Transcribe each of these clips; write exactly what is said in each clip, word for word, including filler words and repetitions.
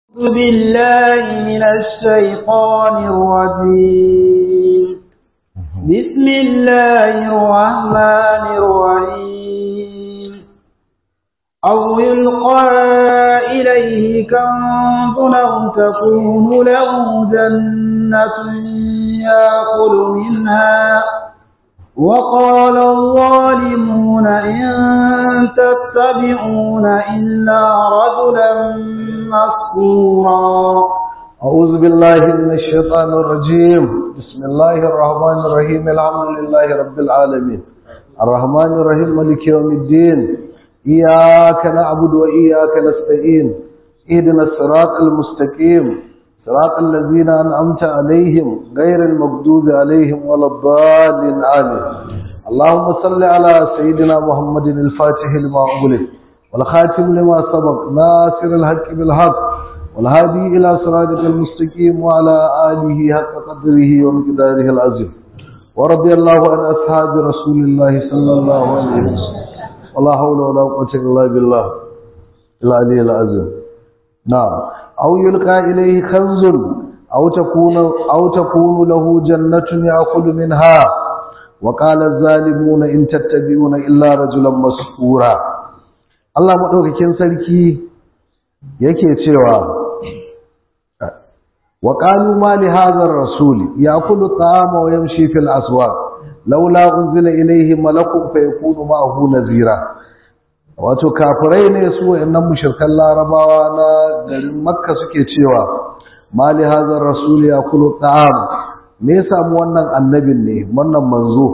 أعوذ بالله من الشيطان الرجيم. بسم الله الرحمن الرحيم. أو يلقى إليه كنز أو تكون له جنة يأكل منها وقال الظالمون إن تتبعون إلا رجلا مسحورا. أعوذ بالله من الشيطان الرجيم. بسم الله الرحمن الرحيم. الحمد لله رب العالمين الرحمن الرحيم مالك يوم الدين. إياك نعبد وإياك نستعين. اهدنا الصراط المستقيم صراط الذين أنعمت عليهم غير المغضوب عليهم ولا الضالين آمين. اللهم صل على سيدنا محمد الفاتح لما أغلق والخاتم لما سبق ناصر الحق بالحق والهادي إلى صراطك المستقيم وعلى آله حق قدره ومقداره العظيم. ورضي الله عن أصحاب رسول الله صلى الله عليه وسلم ولا حول ولا قوة إلا بالله العلي العظيم. نعم. أو يلقى إليه كنز أو تكون أو تكون له جنة يأكل منها وقال الظالمون إن تتبعون إلا رجلا مسحورا. Allah madaukakin sarki yake cewa wa qalu ma li hadha ar-rasul ya'kulu at-ta'ama wa yamshi fil aswaq laula unzila ilayhi malakun fayakunu ma'ahu nazira. Wato kafirai ne su wayannan mushrikan larabawa na garin makka suke cewa ma li hadha ar-rasul ya'kulu at-ta'ama, me yasa mu wannan annabin ne wannan manzo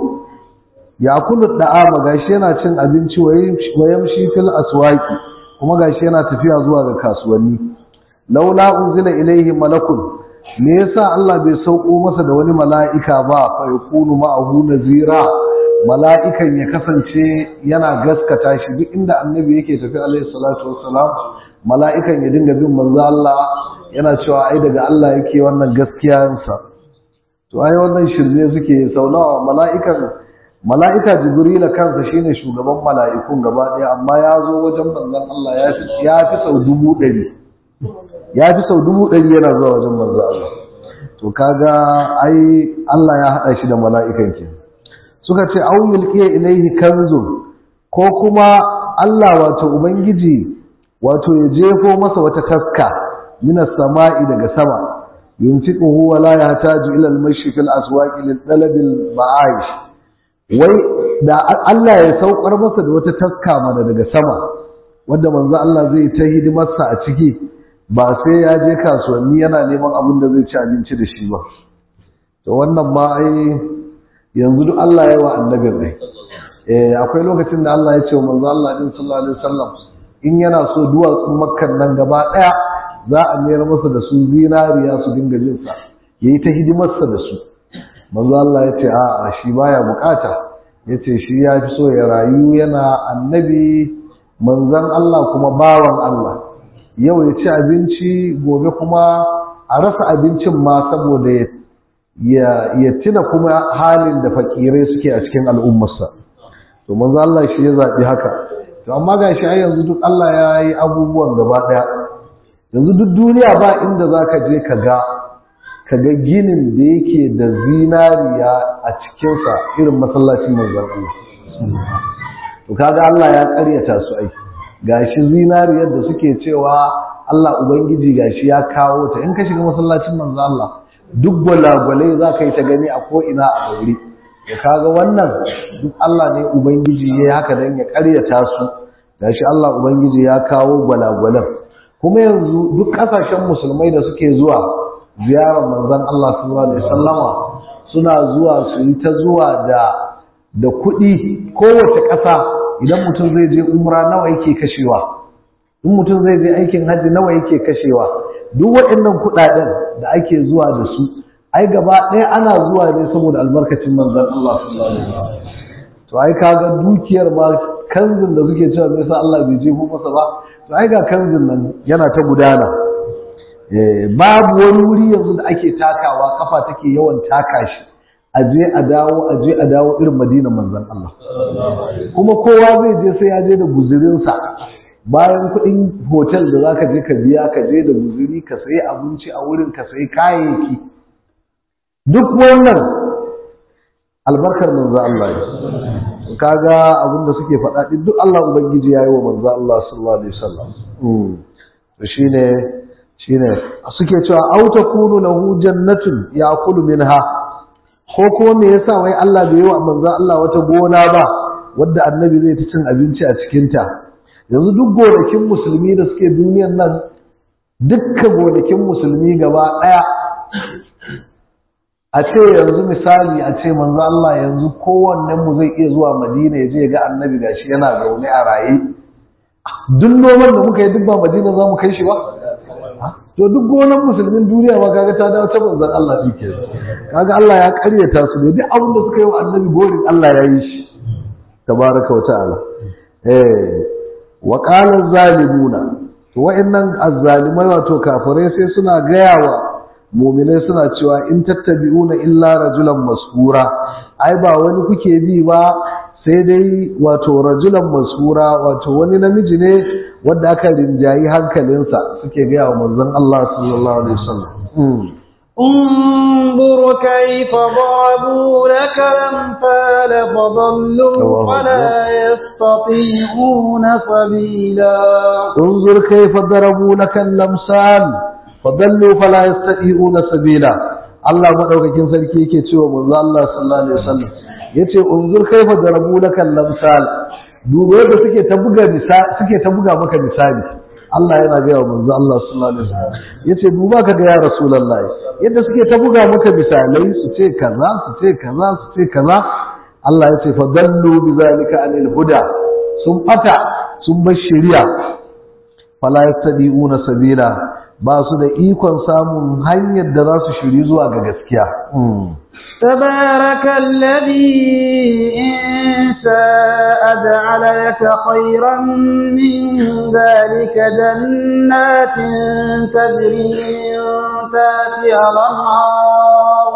ya kullu da'ama gashi yana cin abinci wayan shi fil aswaqi kuma gashi yana tafiya zuwa ga kasuwanni. Laula unzila ilaihi malakun, me yasa Allah bai sauko masa da wani mala'ika ba fa yakunu ma'ahu nazira, mala'ikan ya kasance yana gaskata shi duk inda annabi yake tafi alaihi salatu wassalam, mala'ikan ya dinga bin manzo Allah yana cewa ai daga Allah yake wannan gaskiyansa. To ai wannan shirye suke saunawa mala'ikan mala'ika jibrila kansa shine shugaban mala'ikun gaba ɗaya, amma ya zo wajen manzon Allah ya fi sau dubu ɗari ya fi sau dubu ɗari yana zuwa wajen manzon Allah. To kaga ai Allah ya haɗa shi da mala'ikan ke. Suka ce au yulqiya ilaihi kanzun, ko kuma Allah wato ubangiji wato ya jefo masa wata taska minas sama'i daga sama yunfiquhu wa la yahtaju ila al-mashi fil aswaqi lil talabil ma'ayish. Wai da Allah ya saukar masa da wata taska mana daga sama wanda manzo Allah zai ta hidimarsa a ciki, ba sai ya je kasuwanni yana neman abin da zai ci abinci da shi ba. To wannan ma ai yanzu duk Allah ya wa annabin dai eh akwai lokacin da Allah ya ce wa manzo Allah din sallallahu alaihi wasallam in yana so duwatsun Makka nan gaba daya za a mayar masa da su zinariya su dinga jin sa yayi ta hidimarsa da su. Manzo Allah ya ce a'a shi baya bukata, ya ce shi ya fi so ya rayu yana annabi manzon Allah kuma bawan Allah, yau ya ci abinci gobe kuma a rasa abincin ma saboda ya ya tuna kuma halin da fakirai suke a cikin al'ummarsa. To manzo Allah shi ya zaɓi haka. To amma ga shi ai yanzu duk Allah ya yi abubuwan gaba ɗaya. Yanzu duk duniya ba inda zaka je ka ga kaga ginin da yake da zinariya a cikinsa irin masallacin manzon Allah. To kaga Allah ya ƙaryata su ai. Gashi zinariyar da suke cewa Allah ubangiji gashi ya kawo ta, in ka shiga masallacin manzon Allah duk gwalagwalai za ka yi ta gani a ko ina a wuri. Ya kaga wannan duk Allah ne ubangiji ya haka dan ya ƙaryata su. Gashi Allah ubangiji ya kawo gwalagwalan. Kuma yanzu duk ƙasashen musulmai da suke zuwa ziyarar manzon Allah sallallahu alaihi wasallama suna zuwa su yi ta zuwa da da kuɗi. Kowace ƙasa idan mutum zai je umra nawa yake kashewa, in mutum zai je aikin hajji nawa yake kashewa, duk waɗannan kuɗaɗen da ake zuwa da su ai gaba ɗaya ana zuwa ne saboda albarkacin manzon Allah sallallahu alaihi wasallam. To ai kaga dukiyar ma kanzin da suke cewa me yasa Allah bai jefo masa ba, to ai ga kanzin nan yana ta gudana. Babu wani wuri yanzu da ake takawa kafa take yawan taka shi aje a dawo aje a dawo irin Madinar manzon Allah. Kuma kowa zai je sai ya je da guzurinsa bayan kuɗin hotel da za ka je ka biya ka je da guzuri ka sayi abinci a wurin ka sayi kayayyaki duk wannan albarkar manzo Allah ne kaga abin da suke faɗa din duk Allah ubangiji yayi wa manzo Allah sallallahu alaihi wasallam mm to shine shine suke cewa au takunu lahu jannatun ya'kulu minha ko ko me yasa wai Allah bai yi wa manzo Allah wata gona ba wadda annabi zai ta cin abinci a cikin ta yanzu duk gonakin musulmi da suke duniyar nan dukkan gonakin musulmi gaba daya a ce yanzu misali a ce manzo Allah yanzu kowannen mu zai iya zuwa Madina ya je ga annabi gashi yana zaune a raye duk noman da muka yi duk ba Madina za mu kai shi ba to duk gonan musulmin duniya ma kaga ta dawo ta manzon Allah dike kaga Allah ya karyata su ne duk abin da suka yi wa annabi gorin Allah ya yi shi tabaraka wa ta'ala eh wa qala zalimuna to wa'annan azzalimai wato kafirai sai suna gayawa mu'minai suna cewa in tattabi'una illa rajulan maskura ai ba wani kuke bi ba sai dai wato rajulan maskura wato wani namiji ne wanda aka rinjayi hankalinsa suke ga wa manzon Allah sallallahu alaihi wasallam انظر كيف ضربوا لك الأمثال فضلوا فلا يستطيعون سبيلا انظر كيف ضربوا لك الأمثال فضلوا فلا يستطيعون سبيلا Allah madaukakin sarki yake cewa manzo Allah sallallahu alaihi wasallam yace unzur kaifa darabu lakal lamsal duba yadda suke ta buga misali suke ta buga maka misali Allah yana ga manzo Allah sallallahu alaihi wasallam yace duba ka ga ya rasulullahi yadda suke ta buga maka misalai su ce kaza su ce kaza su ce kaza Allah yace fadallu bizalika anil huda sun fata sun bar shari'a fala yastadiuna sabila ba su da ikon samun hanyar da za su shiri zuwa ga gaskiya. تبارك الذي إن شاء جعل لك خيرا من ذلك جنات تجري من تحتها الأنهار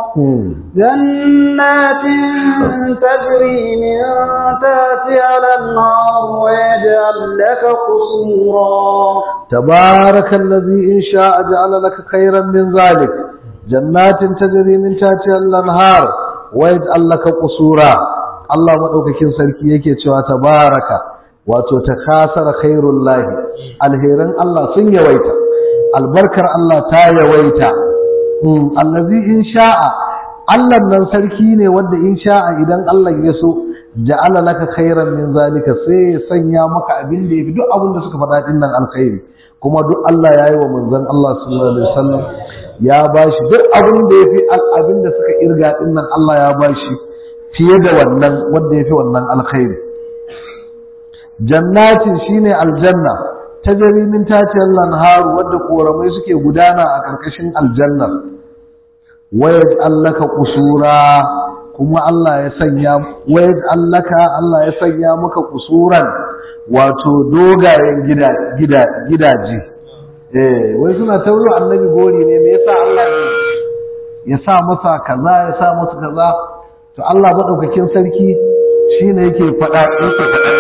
جنات تجري من تحتها الأنهار ويجعل لك قصورا تبارك الذي إن شاء جعل لك خيرا من ذلك جنات تجري من تحتها الأنهار ويجعل لك قصورا الله مدوكاكين sarki yake cewa tabaraka wato takasara khairullahi alheran Allah sun yawaita albarkar Allah ta yawaita allazi in sha'a Allah nan sarki ne wanda in sha'a idan Allah ya so ja'ala laka khairan min zalika sai ya sanya maka abin da yafi duk abin da suka faɗa din nan alkhairi kuma duk Allah yayi wa manzon Allah sallallahu alaihi wasallam ya bashi duk abin da yafi abin da suka irga din nan Allah ya bashi fiye da wannan wanda yafi wannan alkhairi jannatin shine aljanna tajri min tahtiha al-anhar wanda koramai suke gudana a karkashin aljanna wayaj allaka qusura kuma Allah ya sanya wayaj allaka Allah ya sanya maka qusuran wato dogayen gida gida gidaje eh wai suna tauro annabi gori ne me yasa Allah ya sa masa kaza ya sa masa kaza to Allah madaukakin sarki shine yake fada yake fada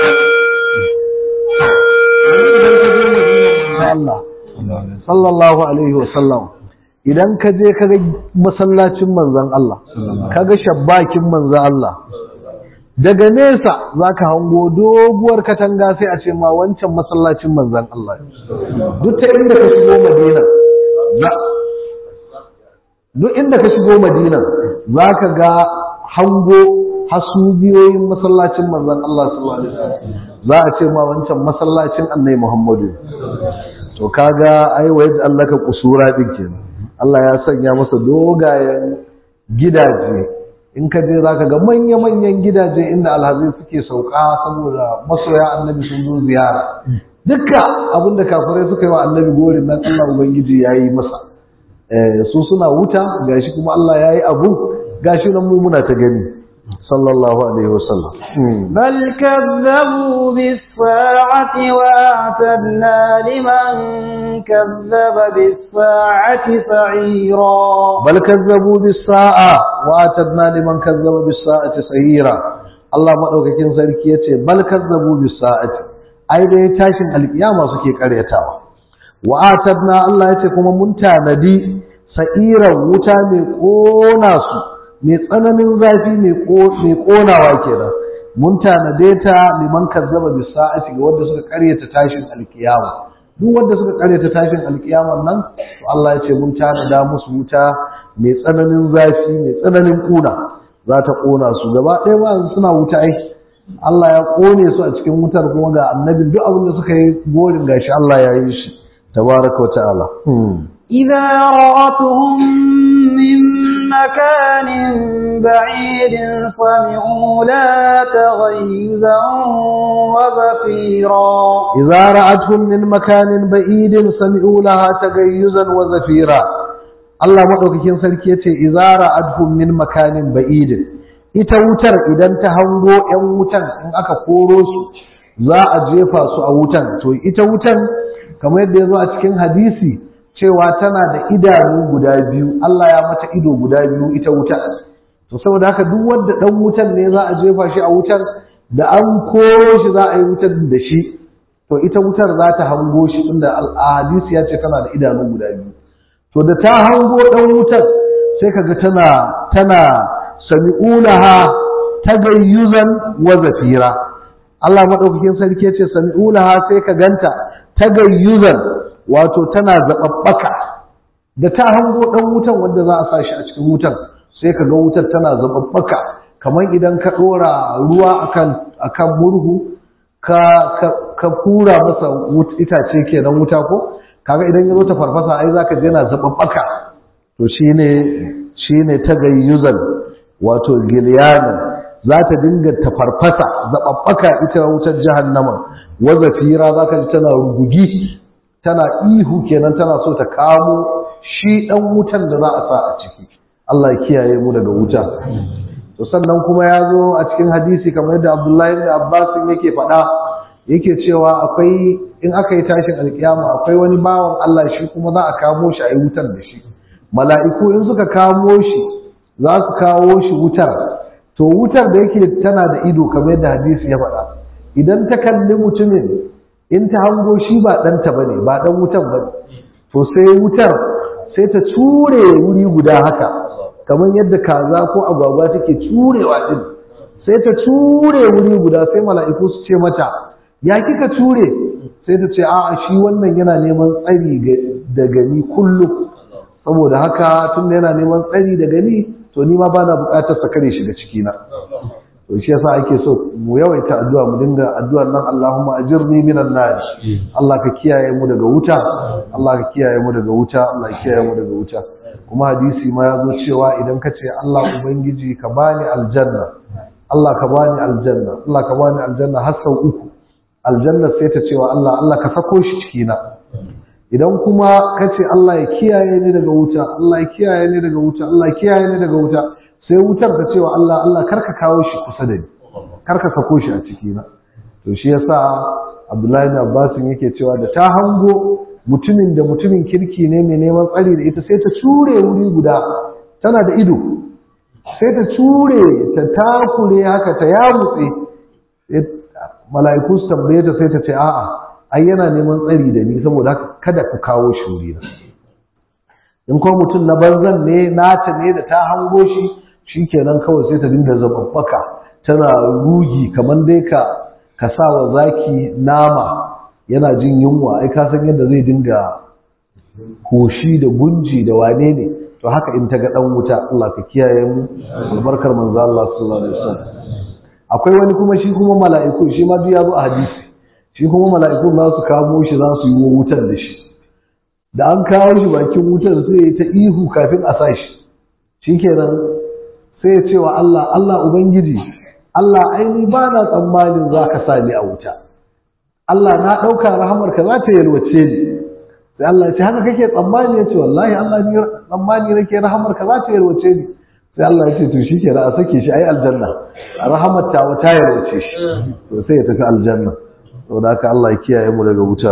Allah sallallahu alaihi wasallam idan ka je ka ga masallacin manzon Allah ka ga shabbakin manzon Allah daga nesa zaka hango doguwar katanga sai a ce ma wancan masallacin manzon Allah duk ta inda ka shigo Madina duk inda ka shigo Madina zaka ga hango hasubiyoyin masallacin manzon Allah sallallahu alaihi wasallam za a ce ma wancan masallacin Annabi Muhammadu to kaga ai wayar Allah ka kusura din kenan Allah ya sanya masa dogayen gidaje in ka je zaka ga manya-manyan gidaje inda alhazi suke sauka saboda masoya annabi sun zo ziyara dukka abinda kafirai suka yi wa annabi gorin nan Allah ubangiji yayi masa eh su suna wuta gashi kuma Allah yayi abu gashi nan mu muna ta gani sallallahu alaihi wasallam bal kazzabu bis sa'ati wa atadna liman kazzaba bis sa'ati sa'ira bal kazzabu bis sa'a wa atadna liman kazzaba bis sa'ati sa'ira Allah madaukakin sarki yace bal kazzabu bis sa'ati ai dai tashin alkiyama suke karyatawa wa atadna Allah yace kuma mun tanadi sa'iran wuta mai kona su mai tsananin zafi mai mai konawa kenan mun tanade ta liman kazzaba bis sa'ati ga wanda suka karyata tashin alkiyama duk wanda suka karyata tashin alkiyama nan to Allah yace mun tanada musu wuta mai tsananin zafi mai tsananin kuna za ta kona su gaba ɗaya ba suna wuta ai Allah ya kone su a cikin wutar kuma ga annabin duk abin da suka yi gorin gashi Allah ya yi shi tabaraka wa ta'ala idza ra'atuhum min makanin ba'idin sami'u la taghayyuzan wa zafira idza ra'atuhum min makanin ba'idin sami'u laha taghayyuzan wa zafira Allah madaukakin sarki yace idza ra'atuhum min makanin ba'idin ita wutar idan ta hango ‘yan wutan in aka koro su za a jefa su a wutan to ita wutan kamar yadda ya zo a cikin hadisi cewa tana da idanu guda biyu Allah ya mata ido guda biyu ita wutan to saboda haka duk wanda ɗan wutan ne za a jefa shi a wutan da an koro shi za a yi wutan da shi to ita wutar za ta hango shi inda hadisi ya ce tana da idanu guda biyu to da ta hango ɗan wutan sai kaga tana tana sami'ulaha tagayyuzan wa zafira Allah madaukakin sarki yace sami'ulaha sai ka ganta tagayyuzan wato tana zababbaka da ta hango dan wutan wanda za a sa shi a cikin wutan sai ka ga wutar tana zababbaka kamar idan ka dora ruwa akan akan murhu ka ka kura masa itace kenan wuta ko kaga idan ya zo ta farfasa ai zaka je yana zababbaka to shine shine tagayyuzan wato gilyanin za ta dinga tafarfasa zaɓaɓɓaka ita wutar jahannama wa zafira za ka ji tana rugugi tana ihu kenan tana so ta kamo shi ɗan wutan da za a sa a ciki Allah ya kiyaye mu daga wuta to sannan kuma ya zo a cikin hadisi kamar yadda Abdullahi ibn Abbas yake faɗa yake cewa akwai in aka yi tashin alkiyama akwai wani bawan Allah shi kuma za a kamo shi a yi wutar da shi mala'iku in suka kamo shi za su kawo shi wutar to wutar da yake tana da ido kamar yadda hadisi ya faɗa idan ta kalli mutumin in ta hango shi ba ɗanta ba ne ba ɗan wutan ba ne to sai wutar sai ta ture wuri guda haka kamar yadda kaza ko agwagwa take turewa ɗin sai ta ture wuri guda sai mala'iku su ce mata ya kika ture sai ta ce a'a shi wannan yana neman tsari da gani kullum saboda haka tun da yana neman tsari da gani to ni ma ba na buƙatar sa kare shi da cikina to shi yasa ake so mu yawaita addu'a mu dinga addu'ar nan Allahumma ajirni minan nar Allah ka kiyaye mu daga wuta Allah ka kiyaye mu daga wuta Allah ka kiyaye mu daga wuta kuma hadisi ma ya zo cewa idan ka ce Allah ubangiji ka bani aljanna Allah ka bani aljanna Allah ka bani aljanna har sau uku aljanna sai ta cewa Allah Allah ka sako shi cikina idan kuma ka ce Allah ya kiyaye ni daga wuta Allah ya kiyaye ni daga wuta Allah ya kiyaye ni daga wuta sai wutar ta cewa Allah Allah karka kawo shi kusa da ni karka sako shi a ciki na to shi yasa Abdullahi ibn Abbas yake cewa da ta hango mutumin da mutumin kirki ne mai neman tsari da ita sai ta ture wuri guda tana da ido sai ta ture ta takure haka ta yamutse mala'iku su tambaye ta sai ta ce a'a ai yana neman tsari da ni saboda kada ku kawo shi wuri na in ko mutum na banzan ne nata ne da ta hango shi shikenan kawai sai ta dinga zababbaka tana rugi kamar dai ka ka sa wa zaki nama yana jin yunwa ai ka san yadda zai dinga koshi da gunji da wane ne to haka in ta ga dan wuta Allah ka kiyaye mu albarkar manzo Allah sallallahu alaihi wasallam akwai wani kuma shi kuma mala'iku shi ma duk ya zo a hadisi shi kuma mala'ikun za su kamo shi za su yi wutar da shi da an kawo shi bakin wutar sai ya ta ihu kafin a sa shi shikenan sai ya ce wa Allah Allah ubangiji Allah aini ba na tsammanin za ka sa ni a wuta Allah na ɗauka rahamarka za ta yalwace ni sai Allah ya ce haka kake tsammani ya ce wallahi Allah ni tsammani nake rahamarka za ta yalwace ni sai Allah ya ce to shi ke a sake shi ai aljanna rahamar ta ta yalwace shi to sai ya tafi aljanna saboda haka Allah ya kiyaye mu daga wuta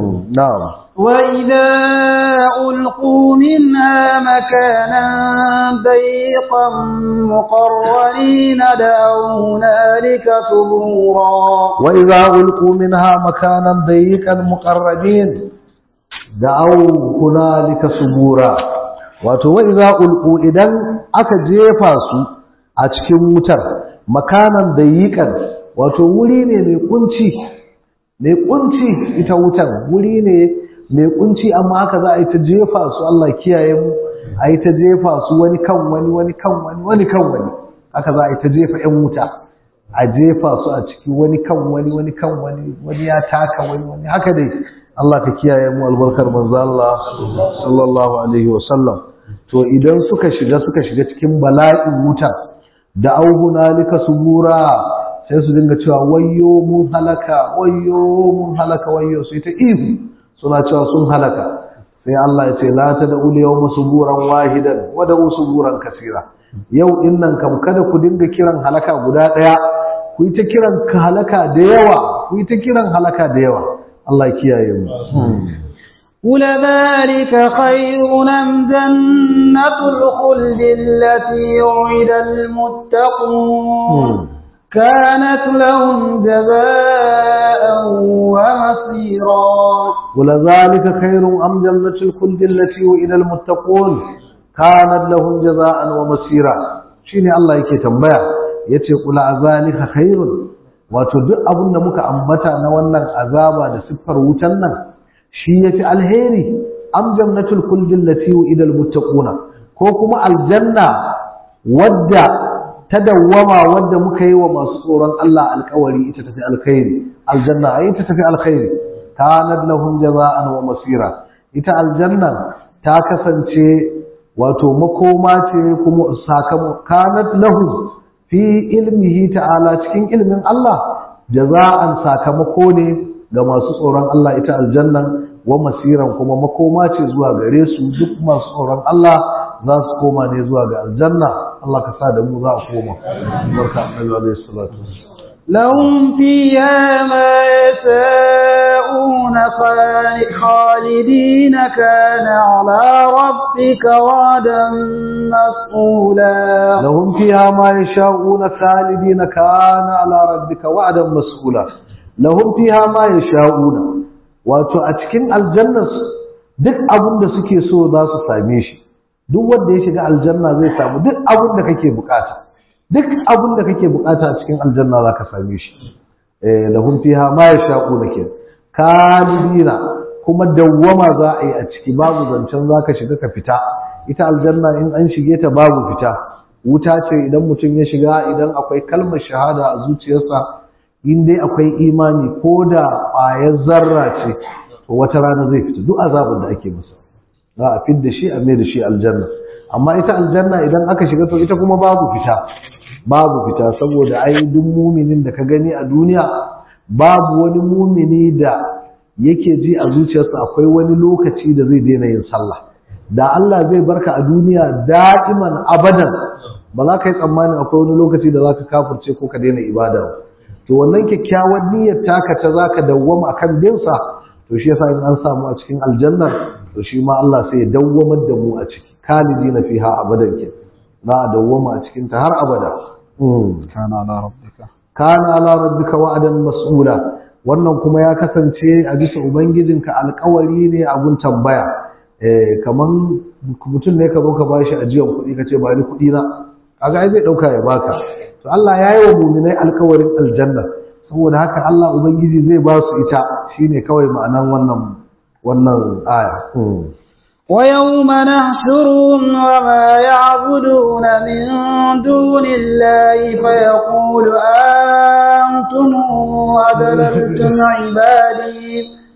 na'am وإذا ألقوا منها مكانا ضيقا مقرنين دعوا هنالك ثبورا وإذا ألقوا منها مكانا ضيقا مقرنين دعوا هنالك ثبورا wato wa iza ulqu idan aka jefa su a cikin wutar makanan dayiqan wato wuri ne mai kunci mai kunci ita wutar wuri ne mai kunci amma haka za a yi ta jefa su Allah kiyaye mu a yi ta jefa su wani kan wani wani kan wani wani kan wani haka za a yi ta jefa ƴan wuta a jefa su a ciki wani kan wani wani kan wani wani ya taka wani wani haka dai Allah ka kiyaye mu albarkar manzo Allah sallallahu alaihi wasallam to idan suka shiga suka shiga cikin bala'in wuta da auhunalika subura sai su dinga cewa wayyo mun halaka wayyo mun halaka wayyo sai ta ihu suna cewa sun halaka sai Allah ya ce la tad'u yawma suburan wahidan wa da'u suburan kaseera yau innan kam kada ku dinga kiran halaka guda daya ku yi ta kiran ka halaka da yawa ku yi ta kiran halaka da yawa Allah ya kiyaye mu قل ذلك خير أم جنة الخلد التي وعد المتقون كانت لهم جزاء ومصيرا قل ذلك خير أم جنة الخلد التي وعد المتقون كانت لهم جزاء ومصيرا شيني الله yake tambaya yace qul azalika khairun wato duk abin da muka ambata na wannan azaba da siffar wutan nan shi yafi alheri am jannatul khuldi allati wa'ida almuttaquna ko kuma aljanna wadda ta dawwama wadda muka yi wa masu tsoron Allah alƙawari ita tafi alkhairi aljanna ai ita tafi alkhairi kanat lahum jazaa'an wa masira ita aljanna ta kasance wato makoma ce kuma sakamako kanat lahum fi ilmihi ta'ala cikin ilmin Allah jaza'an sakamako ne ga masu tsoron Allah ita aljannan wa masiran kuma makoma ce zuwa gare su duk masu tsoron Allah za su koma ne zuwa ga aljanna Allah ka sa da mu za a koma barka annabi alaihi salatu lahum fiha ma yasa'una khalidina kana ala rabbika wa'dan mas'ula lahum fiha ma yasha'una khalidina kana ala rabbika wa'dan mas'ula lahum fiha ma yasha'una wato a cikin aljanna duk abin da suke so za su same shi duk wanda ya shiga aljanna zai samu duk abin da kake bukata duk abin da kake bukata a cikin aljanna za ka same shi eh lahum fiha ma yasha'una ke kalidina kuma dawwama za a yi a ciki babu zancen za ka shiga ka fita ita aljanna in an shige ta babu fita wuta ce idan mutum ya shiga idan akwai kalmar shahada a zuciyarsa in dai akwai imani ko da ƙwayar zarra ce to wata rana zai fita duk azabin da ake masa za a fidda shi a mai da shi aljanna amma ita aljanna idan aka shiga to ita kuma babu fita babu fita saboda ai duk muminin da ka gani a duniya babu wani mumini da yake ji a zuciyarsa akwai wani lokaci da zai daina yin sallah da Allah zai barka a duniya da'iman abadan ba za ka yi tsammanin akwai wani lokaci da za ka kafurce ko ka daina ibada ba to wannan kyakkyawar niyyar taka ta zaka dawwama akan binsa to shi yasa in an samu a cikin aljanna to shi ma Allah sai ya dawwamar da mu a ciki kalidina fiha abadan ke za a dawwama a cikin ta har abada kana ala rabbika kana ala rabbika wa'dan mas'ula wannan kuma ya kasance a bisa ubangijinka alƙawari ne abun tambaya eh kaman mutum ne ka zo ka bashi ajiyar kuɗi ka ce ba ni kuɗi na kaga ai zai dauka ya baka to Allah ya yi wa muminai alkawarin aljanna saboda haka Allah ubangiji zai ba su ita shine kawai ma'anan wannan wannan aya ويوم نحشرهم وما يعبدون من دون الله فيقول أنتم أضللتم عبادي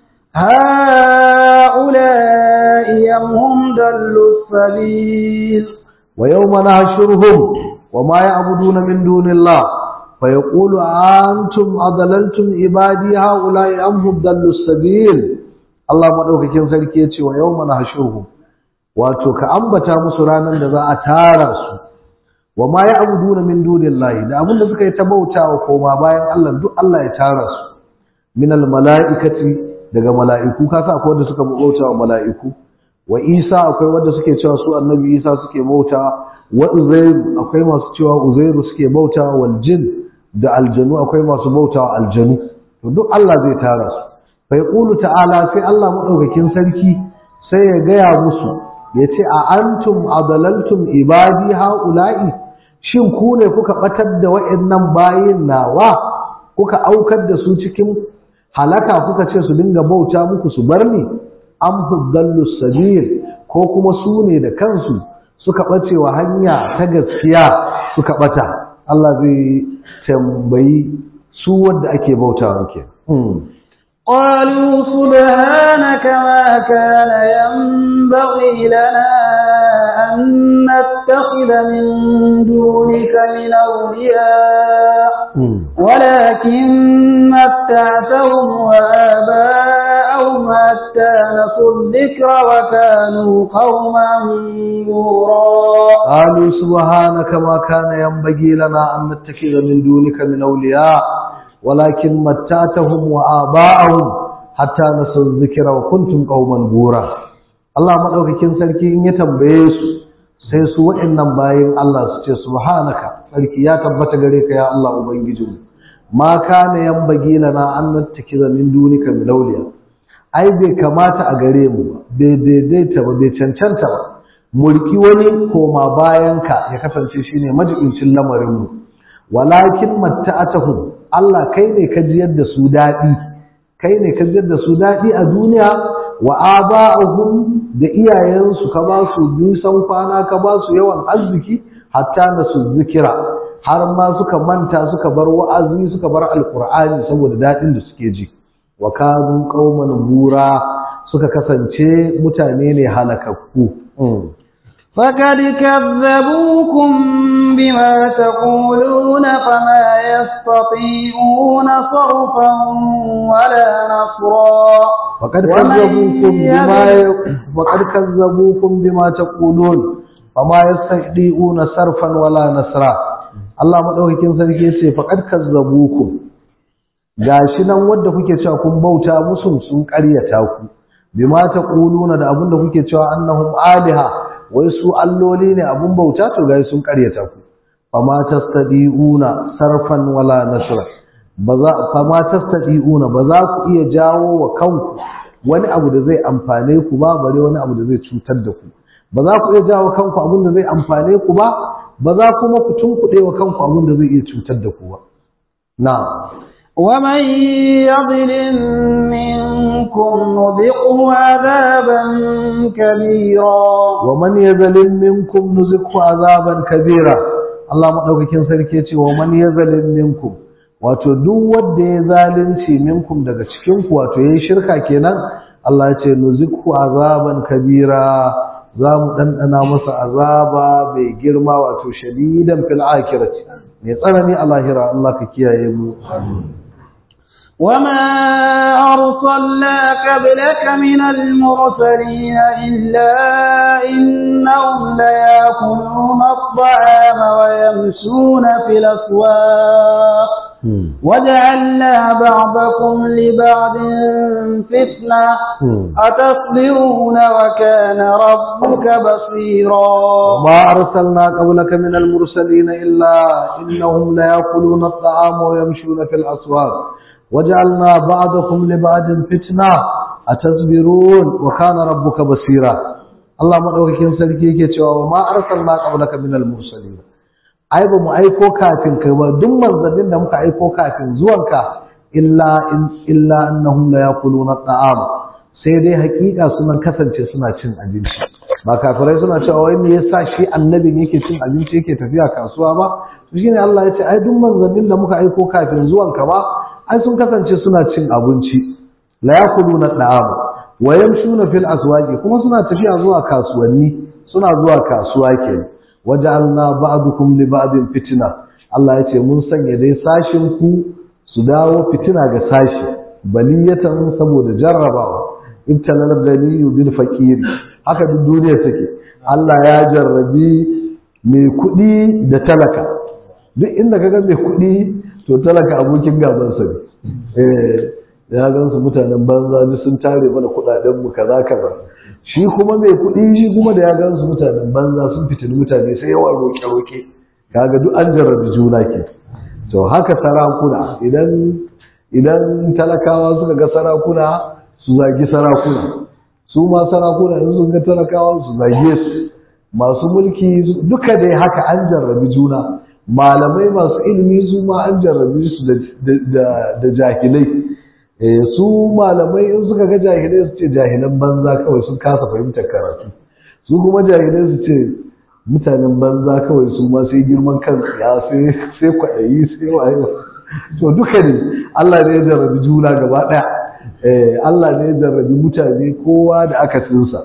هؤلاء أم هم ضلوا السبيل ويوم نحشرهم وما يعبدون من دون الله فيقول أنتم أضللتم عبادي هؤلاء أم هم ضلوا السبيل Allah madaukakin sarki yace wa yawma nahshuruhum wato ka ambata musu ranan da za a tara su wa ma ya'buduna min dunillahi da abin da suka yi ta bautawa koma bayan Allah duk Allah ya tara su min al mala'ikati daga mala'iku kasa akwai wanda suka bautawa mala'iku wa Isa akwai wanda suke cewa su annabi Isa suke bautawa wa uzairu akwai masu cewa uzairu suke bautawa wal jin da aljanu akwai masu bautawa aljanu to duk Allah zai tara su fa yaqulu ta'ala sai Allah madaukakin sarki sai ya gaya musu yace a antum adalaltum ibadi haula'i shin ku ne kuka batar da wa'annan bayin nawa kuka aukar da su cikin halaka kuka ce su dinga bauta muku su bar ni am hudallu sabil ko kuma su ne da kansu suka bace wa hanya ta gaskiya suka bata Allah zai tambayi su wanda ake bautawa ke قالوا سبحانك ما كان ينبغي لنا أن نتخذ من دونك من أولياء ولكن متعتهم وآباءهم حتى نسوا الذكر وكانوا قوما بورا قالوا سبحانك ما كان ينبغي لنا أن نتخذ من دونك من أولياء ولكن متعتهم وآباءهم حتى نسوا الذكر وكنتم قوما بورا Allah madaukakin sarki in ya tambaye su sai su wa'annan bayin Allah su ce subhanaka sarki ya tabbata gare ka ya Allah ubangijinmu ma kana yanbaghi lana an nattakiza min dunika min awliya ai bai kamata a gare mu ba bai daidaita ba bai cancanta ba mulki wani koma bayan ka ya kasance shine majibincin lamarin mu walakin matta'atuhum Allah kai ne ka jiyar da su dadi kai ne ka jiyar da su dadi a duniya wa aba'uhum da iyayensu ka ba su dusan kwana ka ba su yawan arziki hatta na su zikira har ma suka manta suka bar wa'azi suka bar alqur'ani saboda dadin da suke ji wa kanu qauman bura suka kasance mutane ne halakakku فقد كذبوكم بما تقولون فما يستطيعون صرفا ولا نصرا فقد كذبوكم بما وقد كذبوكم بما تقولون فما يستطيعون صرفا ولا نصرا Allah madaukakin sarki yace faqad kazzabukum gashi nan wanda kuke cewa kun bauta musu sun ƙaryata ku bima taquluna da abinda kuke cewa annahum aliha wai su alloli ne abun bauta to gai sun karyata ku fama tastadiuna sarfan wala nasra baza fama tastadiuna baza ku iya jawo wa kanku wani abu da zai amfane ku ba bare wani abu da zai cutar da ku baza ku iya jawo kanku abun da zai amfane ku ba baza kuma ku tunkuɗe wa kanku abun da zai iya cutar da ku ba na'am ومن يظلم منكم نذقه عذابا كبيرا ومن يظلم منكم نذقه عذابا كبيرا Allah madaukakin sarki yace wa man yazlim minkum wato duk wanda ya zalunci minkum daga cikin ku wato yayin shirka kenan Allah yace nuziku azaban kabira zamu dandana masa azaba mai girma wato shadidan fil akhirati ne tsanani a lahira Allah ka kiyaye mu وما أرسلنا قبلك من المرسلين إلا إنهم ليأكلون الطعام ويمشون في الأسواق وجعلنا بعضكم لبعض فتنة أتصبرون وكان ربك بصيرا وما أرسلنا قبلك من المرسلين إلا إنهم ليأكلون الطعام ويمشون في الأسواق وجعلنا بعضكم لبعض فتنة أتصبرون وكان ربك بصيرا الله مدوكين sarki yake cewa ma arsalna qablaka minal mursalin ai ba mu aiko kafin kai ba duk manzannin da muka aiko kafin zuwanka illa in illa annahum la yaquluna at'am sai dai hakika suna kasance suna cin abinci ba kafirai suna cewa wai me yasa shi annabin yake cin abinci yake tafiya kasuwa ba to shine Allah ya ce ai duk manzannin da muka aiko kafin zuwanka ba ai sun kasance suna cin abinci la yakuluna da'am wa yamshuna fil aswaqi kuma suna tafiya zuwa kasuwanni suna zuwa kasuwa ke waja'alna ba'dukum li ba'din fitna Allah yace mun sanya dai sashin ku su dawo fitina ga sashi baliyatan saboda jarrabawa ibtalal ghaniyu bil faqir haka duk duniya take Allah ya jarrabi mai kudi da talaka duk inda kaga mai kudi to talaka abokin gabansa ne eh ya gansu mutanen banza ji sun tare mana kudaden mu kaza kaza shi kuma mai kuɗi shi kuma da ya gansu mutanen banza sun fitini mutane sai yawan roƙe-roƙe kaga duk an jarrabi juna ke. To haka sarakuna idan idan talakawa suka ga sarakuna su zagi sarakuna, su ma sarakuna in sun ga talakawa su zage su, masu mulki duka dai haka an jarrabi juna. Malamai masu ilimi su ma an jarrabi su da jahilai. Su malamai in suka ga jahilai su ce jahilan banza kawai sun kasa fahimtar karatu, su kuma jahilai su ce mutanen banza kawai su ma sai girman kansu ya sai kwaɗayi sai wayo. To duka ne Allah ne ya jarrabi juna gaba ɗaya. Allah ne ya jarrabi mutane kowa da aka sinsa.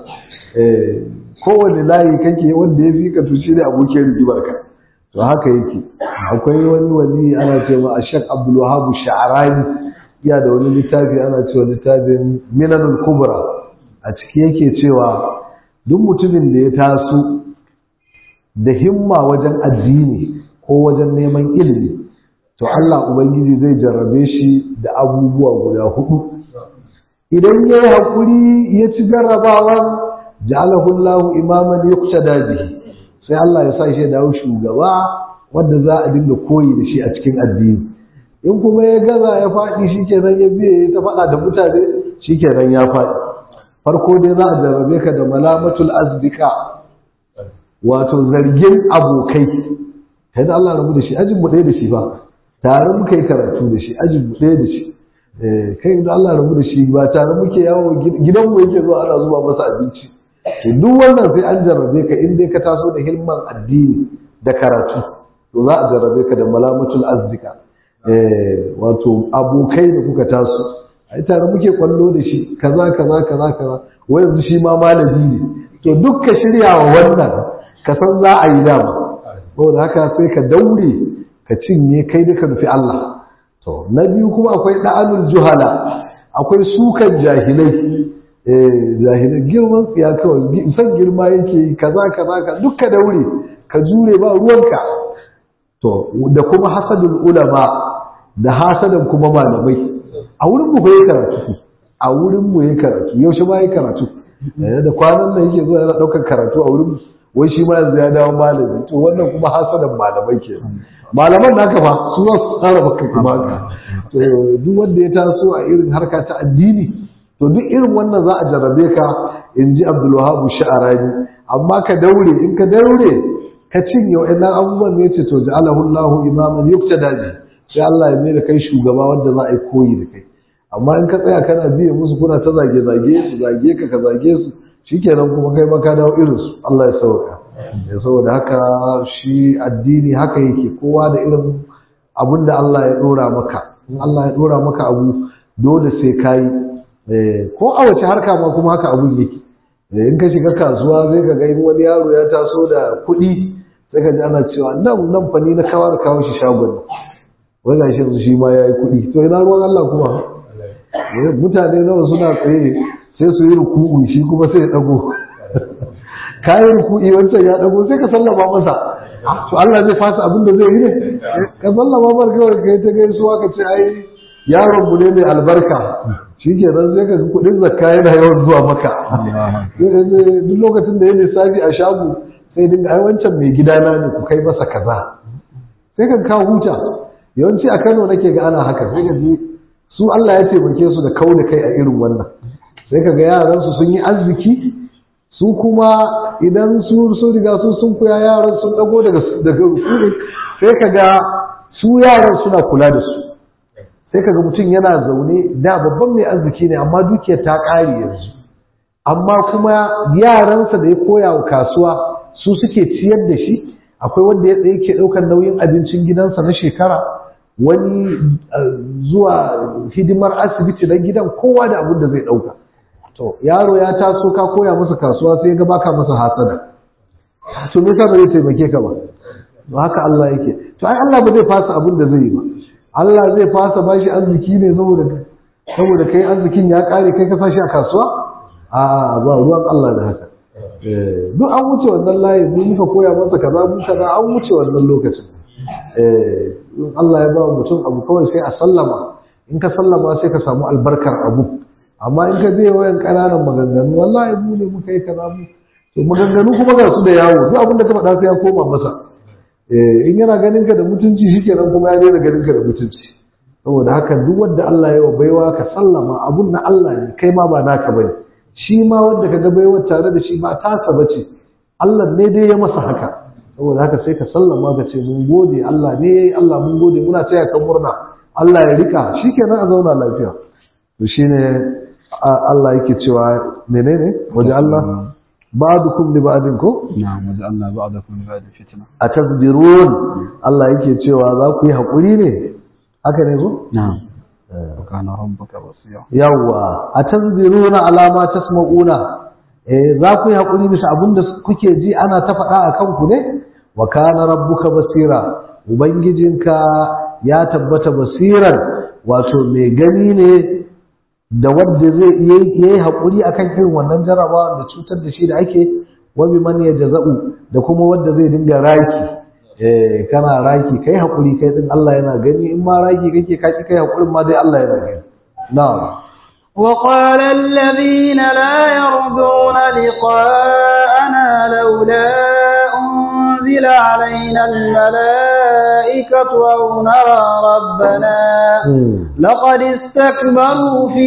Kowane layi kake wanda ya fi ka to shi ne abokin rigimar ka. To haka yake. Akwai wani wani ana cewa Ashaq Abdul Wahhab Sha'rani iya da wani littafi ana cewa littafin Minanul Kubra. A ciki yake cewa duk mutumin da ya taso da himma wajen addini ko wajen neman ilimi to Allah Ubangiji zai jarrabe shi da abubuwa guda hudu. Idan ya yi haƙuri ya ci jarrabawan ja'alahu Allahu imaman yuqtada bihi, sai Allah ya sa shi dawo shugaba wanda za a dinga koyi da shi a cikin addini. In kuma ya gaza ya faɗi shikenan ya biye ta faɗa da mutane shikenan ya faɗi. Farko dai za a jarrabe ka da malamatul azbika, wato zargin abokai. Kai da Allah rabu da shi ajin mu ɗaya da shi ba, tare muka yi karatu da shi ajin mu ɗaya da shi. Kai da Allah rabu da shi ba tare muke yawo gidanmu yake zuwa ana zuwa masa abinci. Duk wannan sai an jarrabe ka in dai ka taso da hilman addini da karatu to za a jarrabe ka da malamatul azzika. Wato abokai da kuka taso ai tare muke kwallo da shi kaza kaza kaza kaza wai yanzu shi ma malami ne. To duk ka shirya wa wannan ka san za a yi dama. Saboda haka sai ka daure ka cinye kai duka nufi Allah. To na biyu kuma akwai da'anul juhala, akwai sukan jahilai. Eh jahilai girman tsiya kawai san girma yake yi kaza kaza ka duka daure ka jure ba ruwanka. To da kuma hasadul ulama da hasadan kuma malamai. A wurin mu yayi karatu, a wurin mu yayi karatu, yaushe ma yayi karatu. Da kwanan nan yake zuwa yana daukar karatu a wurin wai shi ma yanzu ya dawo malami. To wannan kuma hasadan malamai ke. Malaman naka fa su za su tsara maka kuma ka. To duk wanda ya taso a irin harka ta addini to duk irin wannan za a jarrabe ka, in ji Abdul Wahhab Sha'rani. Amma ka daure, in ka daure ka cinye wa'annan abubuwan ne ce to ja'alahu Allahu imaman yuqtada bi, sai Allah ya mai da kai shugaba wanda za a yi koyi da kai. Amma in ka tsaya kana biye musu kuna ta zage zage su zage ka ka zage su shikenan kuma kai ma ka dawo irin su. Allah ya sauka. Ya saboda haka shi addini haka yake, kowa da irin abin da Allah ya dora maka. In Allah ya dora maka abu dole sai kai. Ko a wace harka ma kuma haka abun yake. In ka shiga kasuwa zai ka ga wani yaro ya taso da kuɗi sai ka ji ana cewa nan nan fa ni na kawar kawo shi shagon. Wai ga shi shi ma yayi kuɗi. To ina ruwan Allah kuma? Mutane nawa suna tsaye sai su yi ruku'u shi kuma sai ya dago. Kayan ruku'i wancan ya dago sai ka sallama masa. To Allah zai fasa abin da zai yi ne? Ka sallama mar kawai kai ta gaisuwa ka ce ai yaron mu ne mai albarka. Shi ke nan sai ka kudin zakka yana yawan zuwa maka. Duk lokacin da ya lissafi a shago sai dinga ai wancan mai gidana ne ku kai masa kaza. Sai ka ka huta. Yawanci a Kano nake ga ana haka. Sai ka ji su Allah ya taimake su da kauna kai a irin wannan. Sai ka ga yaran su sun yi arziki, su kuma idan su su riga su sun kuya yaran sun dago daga daga rukuni, sai ka ga su yaran suna kula da su. Sai kaga mutum yana zaune da babban mai arziki ne amma dukiyar ta ƙare yanzu, amma kuma yaransa da ya koya wa kasuwa su suke ciyar da shi. Akwai wanda ya tsaye ke ɗaukar nauyin abincin gidansa na shekara, wani zuwa hidimar asibiti na gidan, kowa da abin da zai ɗauka. To yaro ya taso ka koya masa kasuwa sai ga baka masa hasada, to me yasa ba zai taimake ka ba? To haka Allah yake. To ai Allah ba zai fasa abin da zai yi ba. Allah zai fasa bashi arziki ne saboda saboda kai arzikin ya kare kai ka sashi a kasuwa? A ba ruwan Allah da haka. Eh duk an wuce wannan layi, mu muka koya masa kaza mun kaza an wuce wannan lokacin. Eh Allah ya ba mutum abu kawai sai a sallama. In ka sallama sai ka samu albarkar abu. amma in ka je wayan ƙananan maganganu wallahi mu ne muka yi kaza mu to maganganu kuma ga su da yawo duk abin da ka faɗa sai ya koma masa eh in yana ganin ka da mutunci shikenan kuma ya daina ganin ka da mutunci saboda haka duk wanda Allah ya wa baiwa ka sallama abun na Allah ne kai ma ba naka bane shi ma wanda kaga baiwa tare da shi ba tasa bace Allah ne dai ya masa haka saboda haka sai ka sallama ka ce mun gode Allah ne Allah mun gode muna taya kan murna Allah ya rika shikenan a zauna lafiya to shine Allah yake cewa menene waje Allah ba'dukum li ba'din ko na'am waje Allah ba'dukum li ba'din fitna atazbirun Allah yake cewa za ku yi hakuri ne haka ne ko na'am kana rabbuka basira yawa atazbiruna ala ma tasma'una eh za ku yi hakuri bisa abinda kuke ji ana ta faɗa akan ku ne wa kana rabbuka basira ubangijinka ya tabbata basiran wato mai gani ne da wanda zai yi haƙuri akan irin wannan jarabawa da cutar da shi da ake wabi man ya jaza'u da kuma wanda zai dinga raki eh kana raki kai haƙuri kai din Allah yana gani in ma raki kake kaki kai haƙurin ma dai Allah yana gani na'am wa qala alladhina la yarduna liqa'ana laula unzila alaina almalaikatu aw nara rabbana لقد استكبروا في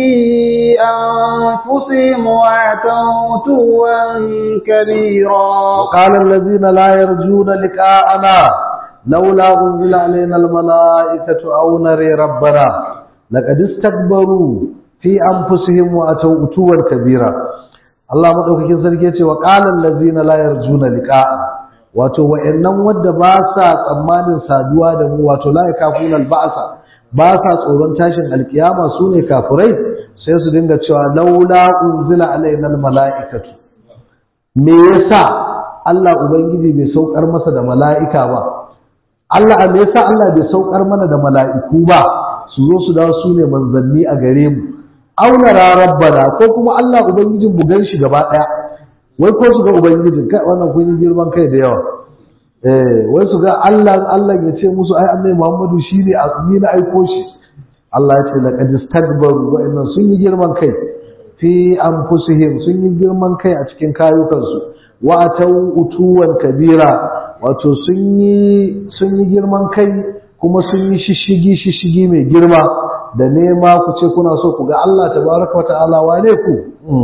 أنفسهم وعتوا عتوا كبيرا وقال الذين لا يرجون لقاءنا لولا أنزل علينا الملائكة أو نري ربنا لقد استكبروا في أنفسهم وعتوا عتوا كبيرا الله مدوكين sarki yace wa qala allazina la yarjuna liqa'ana wato wa'annan wadda ba sa tsammanin saduwa da mu wato la yakafuna al-ba'sa ba sa tsoron tashin alkiyama su ne kafirai sai su dinga cewa laula unzila alaina almalaikatu me yasa Allah ubangiji bai saukar masa da mala'ika ba Allah me yasa Allah bai saukar mana da mala'iku ba su zo su dawo su ne manzanni a gare mu auna rabbana ko kuma Allah ubangijin mu gan shi gaba daya wai ko su ga ubangijin kai wannan kun yi girman kai da yawa eh wai su ga Allah Allah ya ce musu ai annabi Muhammadu shine ni na aiko shi Allah ya ce laqad istakbaru wa inna sun yi girman kai fi anfusihim sun yi girman kai a cikin kayukansu wa atau utuwan kabira wato sun yi sun yi girman kai kuma sun yi shishigi shishigi mai girma da nema ku ce kuna so ku ga Allah tabaraka wa ta'ala wane ku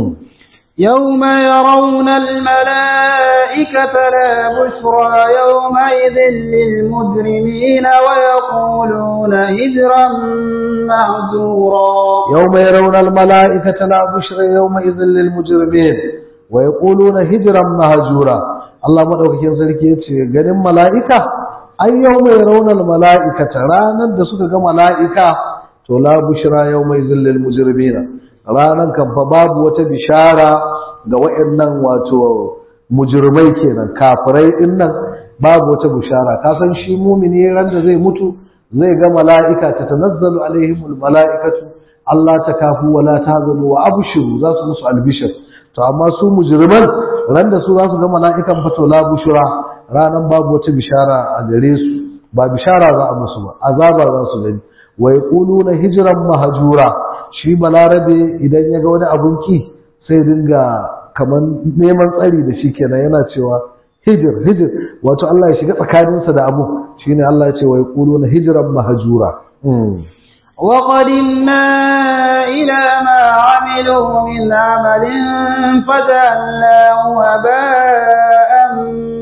يوم يرون الملائكة لا بشرى يومئذ للمجرمين ويقولون هجرا مهجورا يوم يرون الملائكة لا بشرى يومئذ للمجرمين ويقولون هجرا مهجورا الله مدوكين sarki yace ganin mala'ika ay yawma yarawna almala'ikata ranan da suka ga mala'ika to la bushra yawma yuzillil mujrimina ranan kan fa babu wata bishara ga wayannan wato mujrimai kenan kafirai din nan babu wata bishara ka san shi mumini ran da zai mutu zai ga mala'ika ta tanazzalu alaihimul mala'ikatu Allah takafu wala tahzanu wa abshiru za su musu albishir to amma su mujriman ran da su za su ga mala'ikan fa to la bushra ranan babu wata bishara a gare su ba bishara za a musu ba azaba za su gani wa yaquluna hijran mahjura shi balarabe idan ya ga wani abun ki sai dinga kaman neman tsari da shi kenan yana cewa hijir hijir wato Allah ya shiga tsakaninsa da abu shine Allah ya ce wa yaquluna hijran mahjura wa qadimna ila ma amilu min amalin fajalnahu haba'an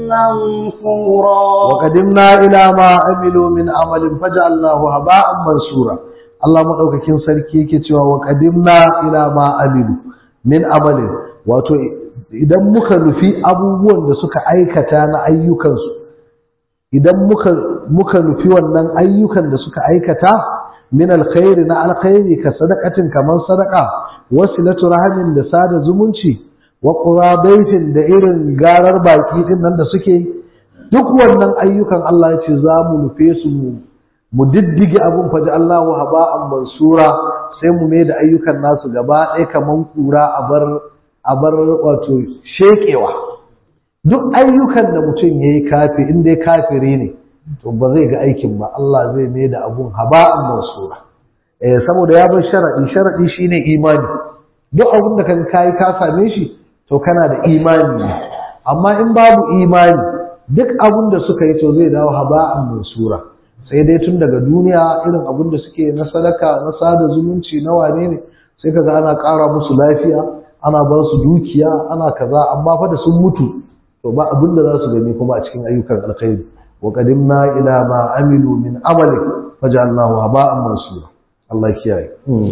mansura wa qadimna ila ma amilu min amalin fajalnahu haba'an mansura Allah madaukakin sarki yake cewa wa qadimna ila ma amilu min amalin wato idan muka nufi abubuwan da suka aikata na ayyukansu idan muka muka nufi wannan ayyukan da suka aikata min alkhairi na alkhairi ka sadaqatin kaman sadaqa wasilatu rahimin da sada zumunci wa qurabaitin da irin garar baki din nan da suke duk wannan ayyukan Allah ya ce za mu nufe su mu mu diddige abun faji Allahu haba'an mansura sai mu mai da ayyukan nasu gaba ɗaya kaman kura a bar a bar wato shekewa duk ayyukan da mutum yayi kafi in dai kafiri ne to ba zai ga aikin ba Allah zai mai da abun haba'an mansura eh saboda ya bar sharadi sharadi shine imani duk abin da kan kai ka same shi to kana da imani amma in babu imani duk abin da suka yi to zai dawo haba'an mansura sai dai tun daga duniya irin abin da suke na sadaka na sada zumunci na wane ne sai kaga ana ƙara musu lafiya ana ba su dukiya ana kaza amma fa da sun mutu to ba abin da za su gani kuma a cikin ayyukan alkhairi wa qadimna ila ma amilu min amali fajalnahu haba'an mansura Allah kiyaye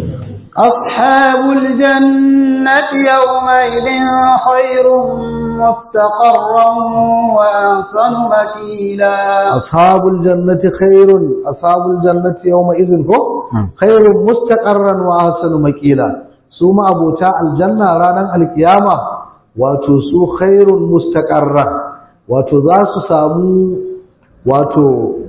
ashabul jannati yawma idin khairun mustaqarran wa ahsanu makila ashabul jannati khairun ashabul jannati yawma idin ko khairun mustaqarran wa ahsanu makila su ma abota aljanna ranan alkiyama wato su khairun mustaqarran wato za su samu wato